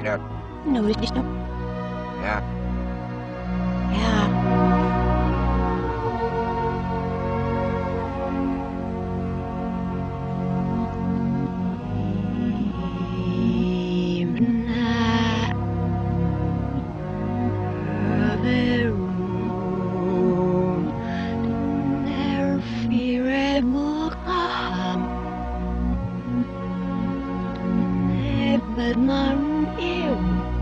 out. No, it's just no. Yeah. Yeah. But my ear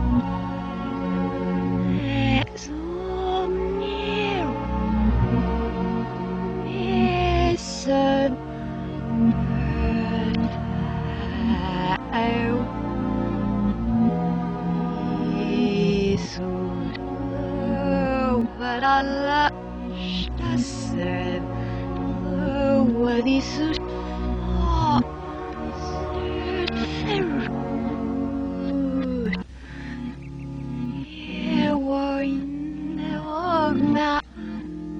so near is a but Allah said what is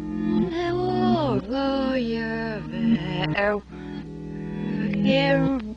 Oh,